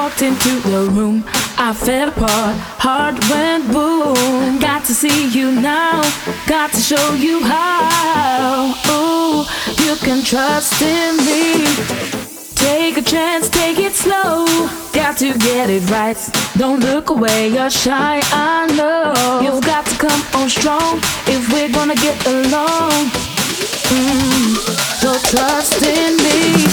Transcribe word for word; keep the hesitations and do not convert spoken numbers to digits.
walked into the room, I fell apart, heart went boom. Got to see you now, got to show you how. Ooh, you can trust in me. Take a chance, take it slow. Got to get it right. Don't look away, you're shy, I know. You've got to come on strong if we're gonna get along. Mm, so trust in me.